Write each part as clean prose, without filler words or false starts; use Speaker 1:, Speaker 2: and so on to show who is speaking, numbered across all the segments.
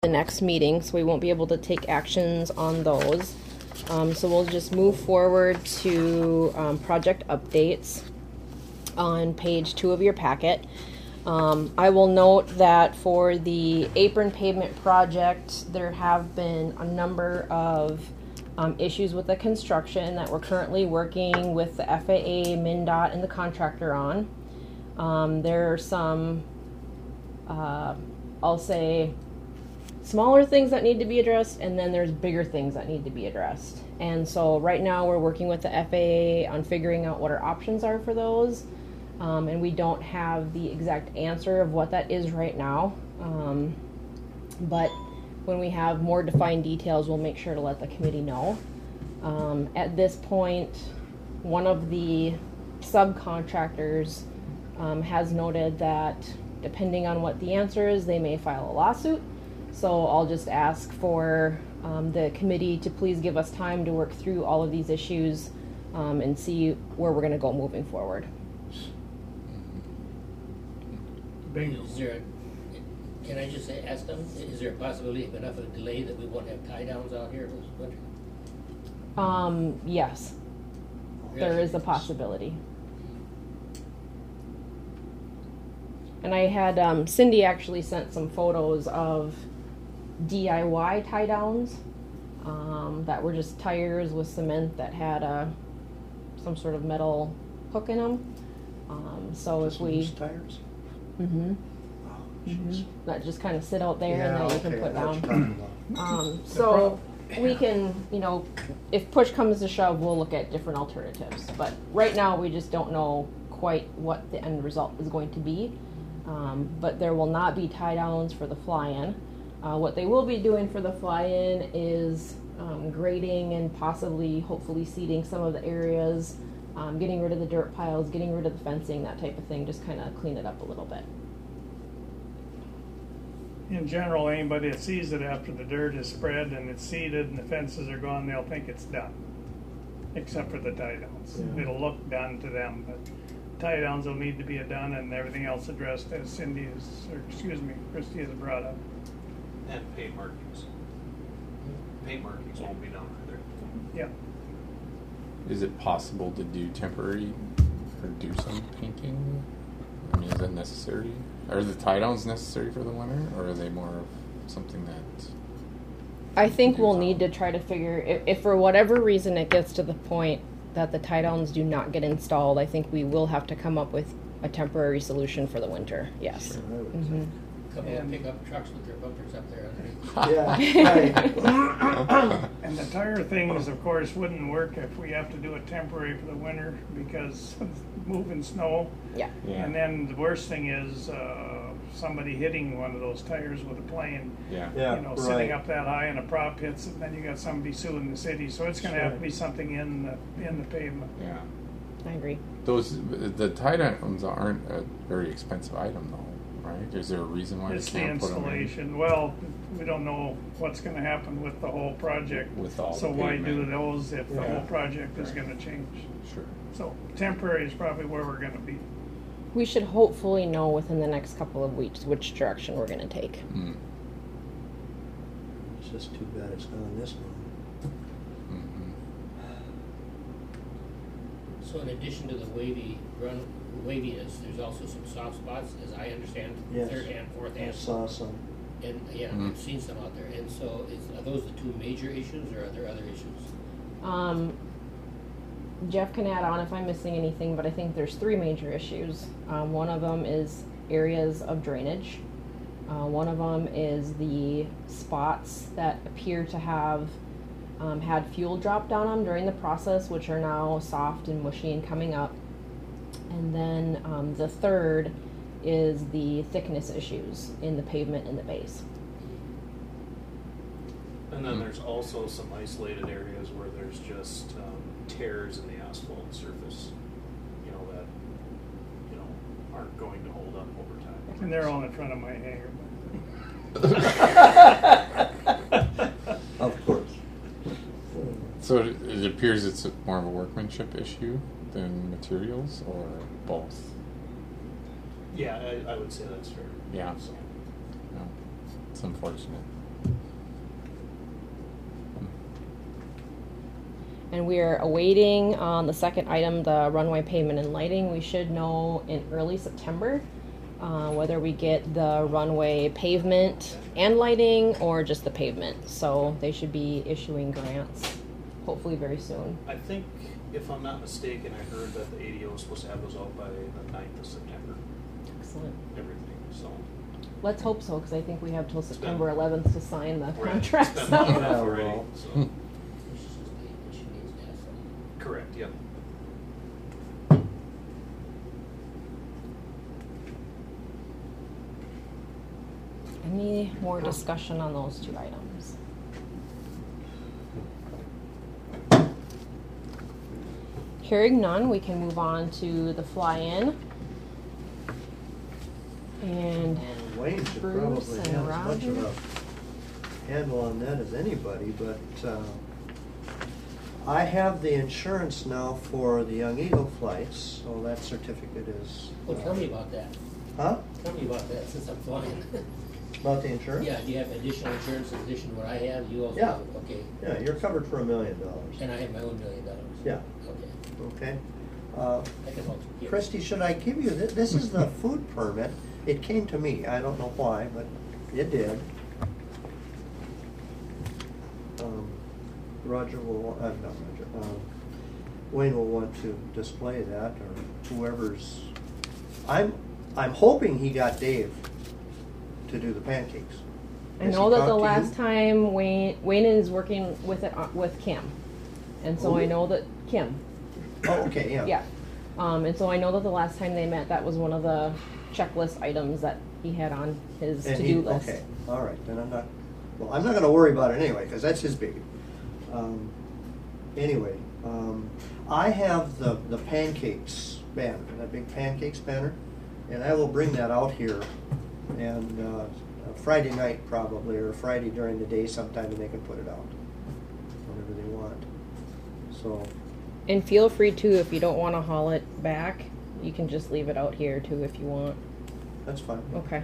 Speaker 1: the next meeting, so we won't be able to take actions on those. So we'll just move forward to project updates on page 2 of your packet. I will note that for the apron pavement project, there have been a number of issues with the construction that we're currently working with the FAA, MnDOT, and the contractor on. There are some, I'll say, smaller things that need to be addressed, and then there's bigger things that need to be addressed. And so right now we're working with the FAA on figuring out what our options are for those. And we don't have the exact answer of what that is right now. But when we have more defined details, we'll make sure to let the committee know. At this point, one of the subcontractors has noted that depending on what the answer is, they may file a lawsuit. So I'll just ask for the committee to please give us time to work through all of these issues and see where we're going to go moving forward.
Speaker 2: Is there can I just ask them, is there a possibility of enough of a delay that we won't have tie downs out here this winter?
Speaker 1: Yes. Really? There is a possibility. And I had Cindy actually sent some photos of DIY tie downs that were just tires with cement that had some sort of metal hook in them. So just if we
Speaker 3: tires.
Speaker 1: Mm-hmm. Mm-hmm. That just kind of sit out there and that you can put down. So we can, if push comes to shove, we'll look at different alternatives. But right now we just don't know quite what the end result is going to be. But there will not be tie downs for the fly-in. What they will be doing for the fly-in is grading and possibly, hopefully, seeding some of the areas, getting rid of the dirt piles, getting rid of the fencing, that type of thing, just kind of clean it up a little bit.
Speaker 4: In general, anybody that sees it after the dirt is spread and it's seeded and the fences are gone, they'll think it's done, except for the tie downs. Yeah. It'll look done to them, but tie downs will need to be done and everything else addressed as Christy has brought up.
Speaker 5: And paint markings. Paint markings won't be done either.
Speaker 4: Yeah.
Speaker 6: Is it possible to do temporary or do some painting? I mean, is that necessary? Are the tie downs necessary for the winter, or are they more of something that?
Speaker 1: I think we'll need to try to figure if for whatever reason it gets to the point that the tie downs do not get installed, I think we will have to come up with a temporary solution for the winter. Yes. Sure.
Speaker 2: Mm-hmm. A couple of pickup trucks with their bumpers up there underneath.
Speaker 4: Yeah. And the tire things, of course, wouldn't work if we have to do it temporary for the winter because of moving snow.
Speaker 1: Yeah.
Speaker 4: And then the worst thing is somebody hitting one of those tires with a plane. Sitting up that high and a prop hits, and then you got somebody suing the city. So it's going to have to be something in the pavement.
Speaker 6: Yeah.
Speaker 1: I agree.
Speaker 6: The tie downs aren't a very expensive item, though. Right? Is there a reason why
Speaker 4: it's
Speaker 6: they can't
Speaker 4: the
Speaker 6: put them in?
Speaker 4: installation. Well, we don't know what's going to happen with the whole project.
Speaker 6: With all
Speaker 4: so
Speaker 6: the
Speaker 4: why
Speaker 6: pavement.
Speaker 4: do those if the whole project is going to change?
Speaker 6: Sure.
Speaker 4: So temporary is probably where we're going to be.
Speaker 1: We should hopefully know within the next couple of weeks which direction we're going to take.
Speaker 6: Mm.
Speaker 3: It's just too bad it's gone this long.
Speaker 6: Mm-hmm.
Speaker 2: So in addition to the waviness, there's also some soft spots, as I understand,
Speaker 3: yes.
Speaker 2: third and fourth and.
Speaker 3: I saw some.
Speaker 2: And I've seen some out there. And so are those the two major issues, or are there other issues?
Speaker 1: Jeff can add on if I'm missing anything, but I think there's 3 major issues. One of them is areas of drainage. One of them is the spots that appear to have had fuel drop down on them during the process, which are now soft and mushy and coming up. And then the third is the thickness issues in the pavement and the base.
Speaker 5: And then there's also some isolated areas where there's just tears in the asphalt surface, that aren't going to hold up over time.
Speaker 4: And they're all in front of my hangar.
Speaker 3: Of course.
Speaker 6: So it appears it's more of a workmanship issue than materials, or both?
Speaker 5: Yeah, I would say that's fair.
Speaker 6: Yeah. So, it's unfortunate.
Speaker 1: And we are awaiting on the second item, the runway pavement and lighting. We should know in early September whether we get the runway pavement and lighting or just the pavement. So they should be issuing grants hopefully very soon.
Speaker 5: I think, if I'm not mistaken, I heard that the ADO is supposed to have those out by the 9th of September.
Speaker 1: Excellent.
Speaker 5: Everything, so.
Speaker 1: Let's hope so, because I think we have till
Speaker 5: been-
Speaker 1: September 11th to sign the
Speaker 5: Right,
Speaker 1: contract.
Speaker 5: It's been long
Speaker 1: So.
Speaker 5: enough already,
Speaker 3: well.
Speaker 5: so.
Speaker 2: This is just the date that she needs to have something.
Speaker 5: Correct, yep.
Speaker 1: Any more discussion on those two items? Hearing none, we can move on to the fly-in. And
Speaker 3: Wayne should
Speaker 1: Bruce
Speaker 3: probably
Speaker 1: and
Speaker 3: have as much
Speaker 1: Roger.
Speaker 3: of a handle on that as anybody, but I have the insurance now for the Young Eagle flights, so that certificate is.
Speaker 2: Well, tell me about that.
Speaker 3: Huh?
Speaker 2: Tell me about that since I'm flying.
Speaker 3: About the insurance?
Speaker 2: Yeah, do you have additional insurance in addition to what I have? You also
Speaker 3: Yeah.
Speaker 2: have, okay.
Speaker 3: Yeah, you're covered for $1 million.
Speaker 2: And I have my own $1 million.
Speaker 3: Yeah.
Speaker 2: Okay.
Speaker 3: Okay.
Speaker 2: I can help you.
Speaker 3: Christy, should I give you, this is the food permit. It came to me, I don't know why, but it did. Roger will, not Roger, Wayne will want to display that, or whoever's, I'm hoping he got Dave to do the pancakes.
Speaker 1: I
Speaker 3: Has
Speaker 1: know
Speaker 3: he
Speaker 1: that the
Speaker 3: talked to
Speaker 1: last
Speaker 3: you?
Speaker 1: time Wayne is working with it with Kim, and so I
Speaker 3: Who?
Speaker 1: know that Kim.
Speaker 3: Oh, okay, yeah.
Speaker 1: Yeah. And so I know that the last time they met, that was one of the checklist items that he had on his
Speaker 3: And
Speaker 1: to-do list.
Speaker 3: Okay, all right, then I'm not gonna worry about it anyway, because that's his baby. Anyway, I have the pancakes banner, that big pancakes banner, and I will bring that out here, and Friday night probably, or Friday during the day sometime, and they can put it out, whenever they want. So,
Speaker 1: And feel free to, if you don't want to haul it back, you can just leave it out here too if you want.
Speaker 3: that's fine.
Speaker 1: Okay.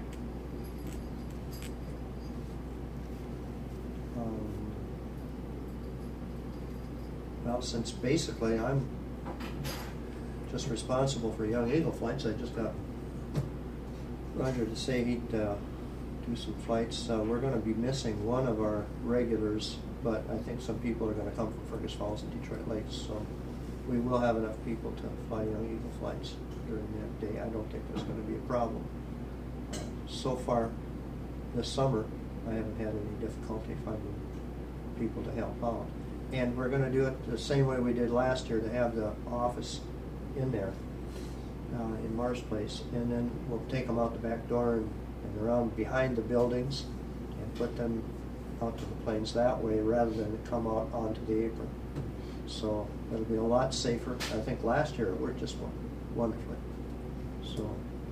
Speaker 3: Well, since basically I'm just responsible for Young Eagle flights, I just got Roger to say he'd do some flights. We're going to be missing one of our regulars, but I think some people are going to come from Fergus Falls and Detroit Lakes, so we will have enough people to fly Young Eagle flights during that day. I don't think there's going to be a problem. So far this summer, I haven't had any difficulty finding people to help out. And we're going to do it the same way we did last year, to have the office in there, in Mars Place. And then we'll take them out the back door and around behind the buildings and put them out to the planes that way rather than come out onto the apron. So it'll be a lot safer. I think last year it worked just wonderfully. So,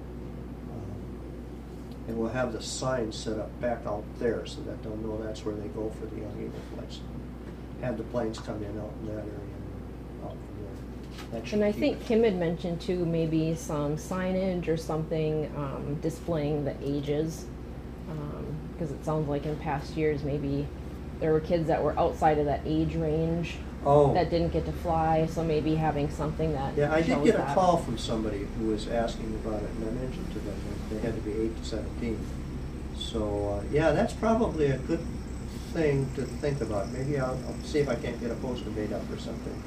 Speaker 3: and we'll have the signs set up back out there so that they'll know that's where they go for the Young Eagle flights. Have the planes come in out in that area and out from there. That should
Speaker 1: And I
Speaker 3: keep
Speaker 1: think
Speaker 3: it.
Speaker 1: Kim had mentioned too, maybe some signage or something displaying the ages, because it sounds like in past years maybe there were kids that were outside of that age range that didn't get to fly. So maybe having something that
Speaker 3: Yeah, I did
Speaker 1: shows
Speaker 3: get a
Speaker 1: that.
Speaker 3: call from somebody who was asking about it, and I mentioned to them that they had to be 8 to 17. So, yeah, that's probably a good thing to think about. Maybe I'll see if I can't get a poster made up or something.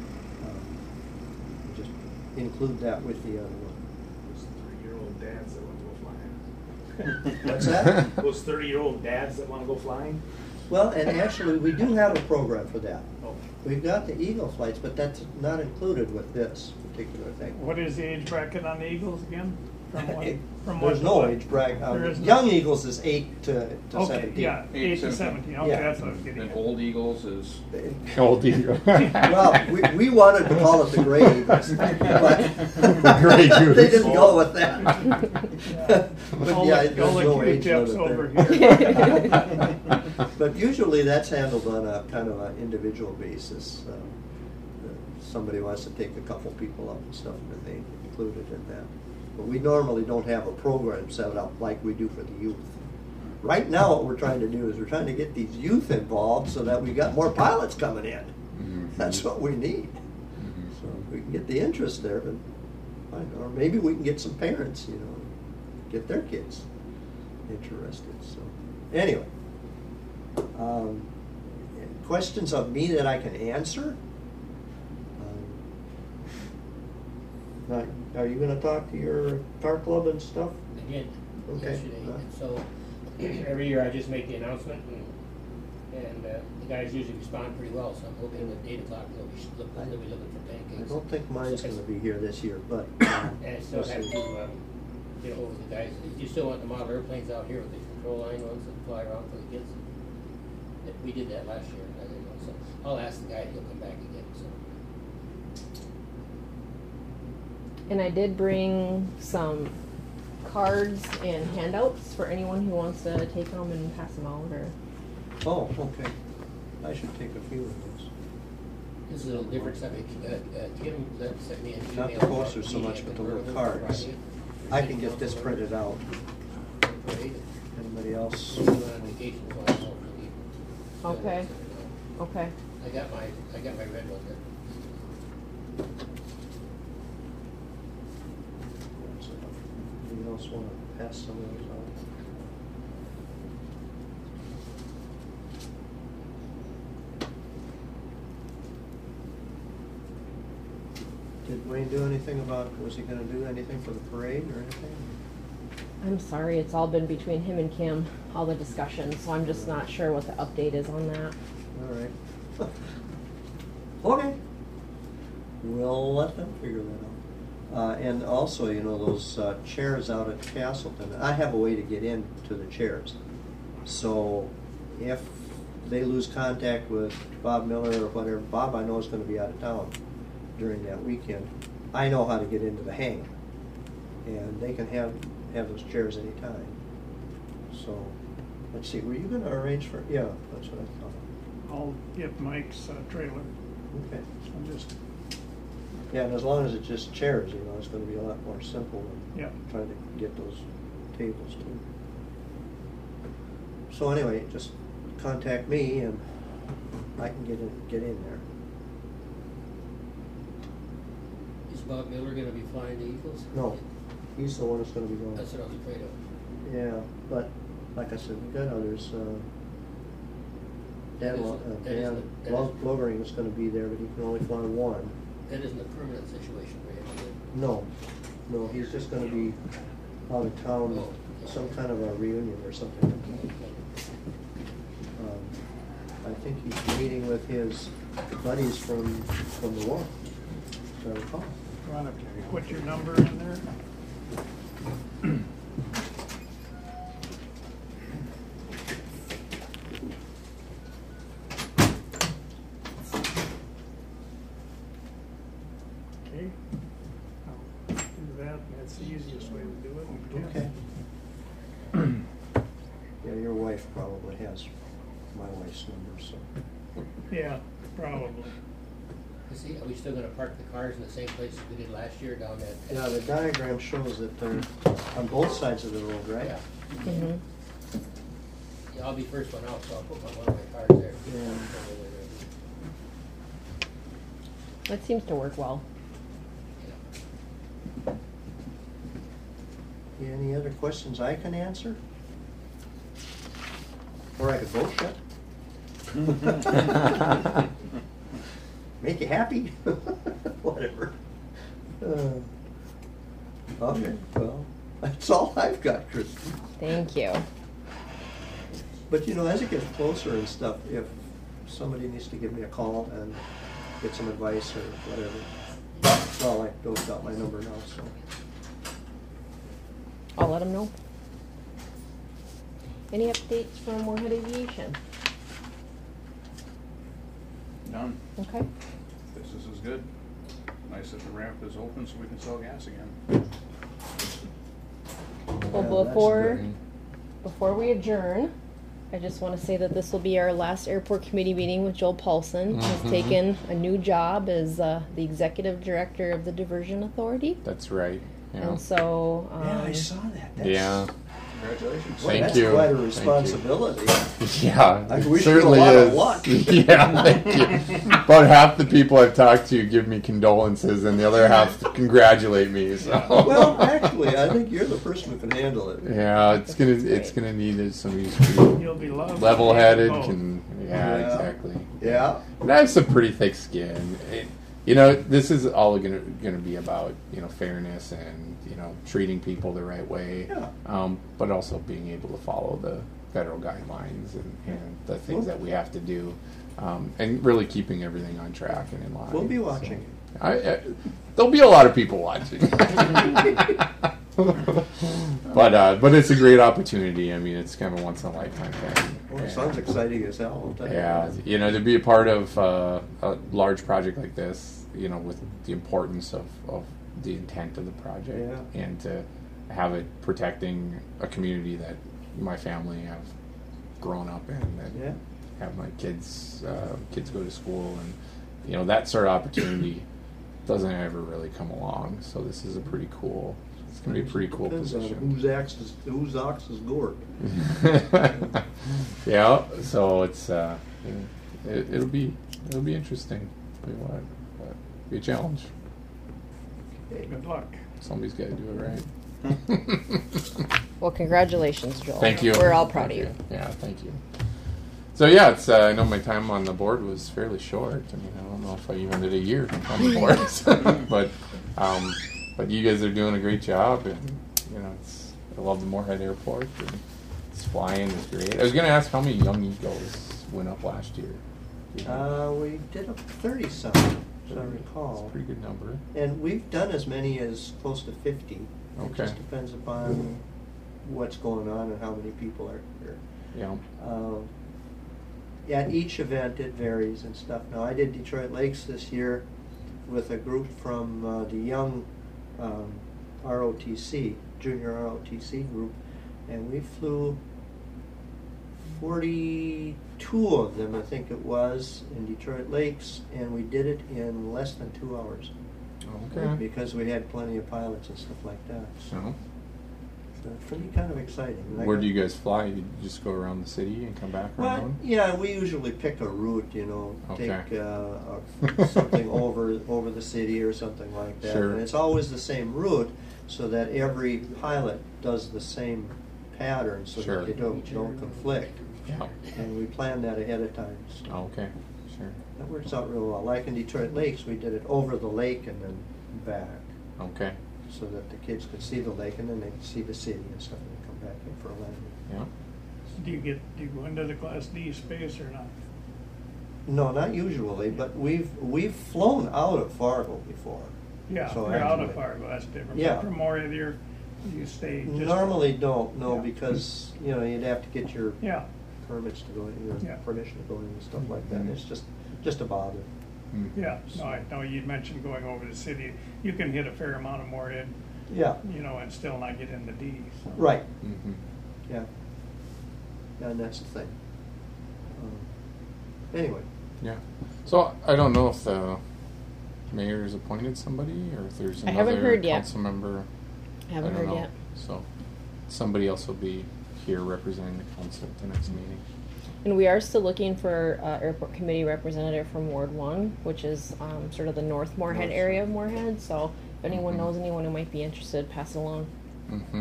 Speaker 3: Just include that with the other one.
Speaker 7: Those 30-year-old dads that want to go flying.
Speaker 3: What's that?
Speaker 7: Those 30-year-old dads that want to go flying.
Speaker 3: Well, and actually, we do have a program for that.
Speaker 7: Oh,
Speaker 3: We've got the Eagle flights, but that's not included with this particular thing.
Speaker 4: What is the age bracket on the Eagles again? From what? From
Speaker 3: There's
Speaker 4: what
Speaker 3: no
Speaker 4: to what?
Speaker 3: age bracket.
Speaker 4: There is no-
Speaker 3: Young Eagles is 8 to
Speaker 4: Okay,
Speaker 3: 17.
Speaker 4: yeah, 8 to 17. Okay,
Speaker 3: Yeah.
Speaker 4: that's what I was getting
Speaker 8: And
Speaker 4: at.
Speaker 8: Old Eagles is
Speaker 6: Old Eagle.
Speaker 3: Well, we wanted to call it the Gray Eagles, but
Speaker 6: The Gray Goose.
Speaker 3: they didn't go with that. But
Speaker 4: All
Speaker 3: yeah,
Speaker 4: the,
Speaker 3: there's
Speaker 4: all the
Speaker 3: no age
Speaker 4: Q-tips
Speaker 3: limit
Speaker 4: over
Speaker 3: there.
Speaker 4: here.
Speaker 3: But usually that's handled on a kind of an individual basis. Somebody wants to take a couple people up and stuff, and they include it in that. But we normally don't have a program set up like we do for the youth. Right now, what we're trying to do is we're trying to get these youth involved so that we got more pilots coming in. That's what we need. So if we can get the interest there, then fine. Or maybe we can get some parents, get their kids interested. So anyway, questions of me that I can answer? Are you going to talk to your car club and stuff?
Speaker 2: Again,
Speaker 3: Okay.
Speaker 2: yesterday, and so every year I just make the announcement, and the guys usually respond pretty well, so I'm hoping at 8 o'clock they'll be looking for
Speaker 3: I
Speaker 2: pancakes.
Speaker 3: don't think mine's going to be here this year, but
Speaker 2: And I still
Speaker 3: we'll
Speaker 2: have
Speaker 3: see.
Speaker 2: to get over the guys. You still want the model airplanes out here with the control line ones that fly around for the kids? We did that last year. I didn't know, so I'll ask the guy. He'll come back again. So
Speaker 1: And I did bring some cards and handouts for anyone who wants to take them and pass them out. Or
Speaker 3: Oh, okay. I should take a few of those.
Speaker 2: this is a little different subject. Kim sent me an email.
Speaker 3: Not the posters so much, but the little cards. I can get this printed out. Anybody else?
Speaker 1: Okay. Okay.
Speaker 2: I got my red one there.
Speaker 3: Anybody else want to pass some of those out? Did Wayne do anything was he going to do anything for the parade or anything?
Speaker 1: I'm sorry, it's all been between him and Kim, all the discussion, so I'm just not sure what the update is on that.
Speaker 3: All right. Okay. We'll let them figure that out. And also, those chairs out at Castleton, I have a way to get into the chairs. So if they lose contact with Bob Miller or whatever, Bob I know is going to be out of town during that weekend. I know how to get into the hangar. And they can have those chairs anytime. So, let's see, were you going to arrange for, yeah, that's what I thought.
Speaker 4: I'll get Mike's trailer.
Speaker 3: Okay.
Speaker 4: I'm just,
Speaker 3: Yeah, and as long as it's just chairs, it's going to be a lot more simple than
Speaker 4: yeah.
Speaker 3: trying to get those tables too. So anyway, just contact me and I can get in there.
Speaker 2: Is Bob Miller going to be flying the Eagles?
Speaker 3: No, he's the one that's going to be going.
Speaker 2: That's what I was afraid of.
Speaker 3: Yeah, but like I said, we got others. Dan Logering is going to be there, but he can only fly one.
Speaker 2: That isn't a permanent situation for him, is it?
Speaker 3: No, he's just going to be out of town, some kind of a reunion or something. I think he's meeting with his buddies from the war, as I recall.
Speaker 4: You want to put your number in there? Okay. I'll do that. That's the easiest way to do it.
Speaker 3: Okay. Yeah, your wife probably has my wife's number, so.
Speaker 4: Yeah, probably.
Speaker 2: Are we still going to park the cars in the same place we did last year down at?
Speaker 3: Yeah, the diagram shows that they're on both sides of the road, right?
Speaker 2: Yeah.
Speaker 1: Mm-hmm.
Speaker 2: Yeah, I'll be first one out, so I'll put one of my cars there.
Speaker 3: Yeah.
Speaker 1: That seems to work well.
Speaker 3: Any other questions I can answer? Or I could vote yet? Make you happy? Whatever. Okay, well, that's all I've got, Kristen.
Speaker 1: Thank you.
Speaker 3: But as it gets closer and stuff, if somebody needs to give me a call and get some advice or whatever, well, I Bill's got my number now, so.
Speaker 1: I'll let them know. Any updates from Moorhead Aviation?
Speaker 8: None.
Speaker 1: Okay.
Speaker 8: Business is good. Nice that the ramp is open so we can sell gas again.
Speaker 1: Well,
Speaker 3: Yeah, that's
Speaker 1: before we adjourn, I just want to say that this will be our last airport committee meeting with Joel Paulson. He's taken a new job as the executive director of the Diversion Authority.
Speaker 6: That's right. Yeah.
Speaker 1: And so,
Speaker 3: Yeah, I saw that.
Speaker 6: Yeah.
Speaker 8: Congratulations.
Speaker 3: Boy,
Speaker 6: Thank
Speaker 3: that's
Speaker 6: you.
Speaker 3: quite a
Speaker 6: Thank you.
Speaker 3: responsibility.
Speaker 6: Yeah,
Speaker 3: I
Speaker 6: it
Speaker 3: wish you a
Speaker 6: certainly
Speaker 3: lot of
Speaker 6: is.
Speaker 3: luck.
Speaker 6: Yeah, thank you. About half the people I've talked to give me condolences, and the other half congratulate me. So.
Speaker 3: Well, actually, I think you're the person who can handle it.
Speaker 6: Yeah, it's gonna need somebody who's pretty
Speaker 4: You'll be loved.
Speaker 6: level-headed.
Speaker 4: Oh.
Speaker 6: Yeah,
Speaker 3: Yeah.
Speaker 6: exactly.
Speaker 3: Yeah.
Speaker 6: And I have some pretty thick skin. You know, this is all gonna be about fairness and treating people the right way.
Speaker 3: Yeah.
Speaker 6: But also being able to follow the federal guidelines and the things that we have to do, and really keeping everything on track and in line.
Speaker 3: We'll be watching.
Speaker 6: There'll be a lot of people watching. But it's a great opportunity. I mean, it's kind of a once in a lifetime thing.
Speaker 3: Well, it sounds exciting as hell. I'll tell you.
Speaker 6: Yeah, to be a part of a large project like this, with the importance of the intent of the project, and to have it protecting a community that my family have grown up in, and have my kids go to school, and that sort of opportunity doesn't ever really come along. So this is a pretty cool. It's going to be a pretty cool
Speaker 3: Depends on
Speaker 6: position.
Speaker 3: whose ox is gored.
Speaker 6: Yeah, so it's it'll be interesting. Tell you what, but be a challenge.
Speaker 4: Good luck.
Speaker 6: Somebody's got to do it right.
Speaker 1: Well, congratulations, Joel.
Speaker 6: Thank you.
Speaker 1: We're all proud of
Speaker 6: Thank
Speaker 1: you.
Speaker 6: Yeah, thank you. So yeah, it's I know my time on the board was fairly short. I mean, I don't know if I even did a year on the board, but you guys are doing a great job, and I love the Moorhead Airport. And it's flying, it's great. I was going to ask how many Young Eagles went up last year.
Speaker 3: We did up 30-some, as I recall.
Speaker 6: That's a pretty good number.
Speaker 3: And we've done as many as close to 50. It
Speaker 6: Okay.
Speaker 3: just depends upon what's going on and how many people are here.
Speaker 6: Yeah.
Speaker 3: At each event, it varies and stuff. Now, I did Detroit Lakes this year with a group from the young ROTC, junior ROTC group, and we flew 42 of them, I think it was, in Detroit Lakes, and we did it in less than 2 hours.
Speaker 6: Okay.
Speaker 3: Because we had plenty of pilots and stuff like that.
Speaker 6: So,
Speaker 3: So it's pretty kind of exciting.
Speaker 6: where do you guys fly? You just go around the city and come back
Speaker 3: Well,
Speaker 6: around?
Speaker 3: yeah, we usually pick a route,
Speaker 6: Okay.
Speaker 3: take something over the city or something like that.
Speaker 6: Sure.
Speaker 3: And it's always the same route, so that every pilot does the same pattern, so
Speaker 6: Sure.
Speaker 3: that they don't conflict.
Speaker 6: Yeah.
Speaker 3: And we plan that ahead of time. So
Speaker 6: Okay. Sure.
Speaker 3: that works out real well. Like in Detroit Lakes, we did it over the lake and then back,
Speaker 6: Okay.
Speaker 3: so that the kids could see the lake and then they could see the city and stuff, and then come back in for a landing.
Speaker 6: Yeah.
Speaker 4: Do you go into the Class D space or not?
Speaker 3: No, not usually, but we've flown out of Fargo before.
Speaker 4: Yeah,
Speaker 3: So
Speaker 4: you're out of
Speaker 3: actually-
Speaker 4: Fargo, that's different.
Speaker 3: Yeah.
Speaker 4: But from Moorhead, you stay just...
Speaker 3: Normally don't, no,
Speaker 4: Yeah.
Speaker 3: because, you'd have to get your
Speaker 4: Yeah,
Speaker 3: permits to go in, your
Speaker 4: Yeah.
Speaker 3: permission to go in and stuff like that.
Speaker 6: Mhm.
Speaker 3: It's just a bother.
Speaker 6: Mm.
Speaker 4: yeah. No, I know you'd mentioned going over the city. You can hit a fair amount of Moorhead,
Speaker 3: Yeah,
Speaker 4: and still not get into D. So.
Speaker 3: right,
Speaker 6: Mm-hmm.
Speaker 3: yeah. Yeah, and that's the thing. Anyway,
Speaker 6: Yeah. So I don't know if the mayor has appointed somebody or if there's
Speaker 1: I
Speaker 6: another
Speaker 1: haven't heard yet.
Speaker 6: council member.
Speaker 1: Haven't
Speaker 6: I don't
Speaker 1: heard
Speaker 6: know.
Speaker 1: yet.
Speaker 6: So somebody else will be here representing the council at the next meeting.
Speaker 1: And we are still looking for airport committee representative from Ward 1, which is sort of the North Moorhead
Speaker 3: North
Speaker 1: area
Speaker 3: side.
Speaker 1: of Moorhead. So if anyone
Speaker 6: Mhm.
Speaker 1: knows anyone who might be interested, pass it along.
Speaker 6: Mm-hmm.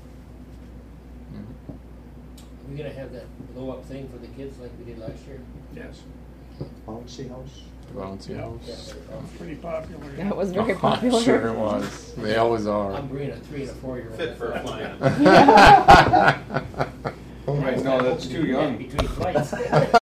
Speaker 2: Are we gonna have that blow up thing for the kids like we did last year?
Speaker 8: Yes.
Speaker 3: bouncy house.
Speaker 6: Bouncy
Speaker 4: Yeah.
Speaker 6: house.
Speaker 2: Yeah.
Speaker 4: Pretty popular.
Speaker 1: That was very popular.
Speaker 6: Sure it was. They always are.
Speaker 2: I'm bringing a 3 and a 4-year-old.
Speaker 5: Fit for a flying.
Speaker 8: Right, no, that's too young.
Speaker 2: Between flights.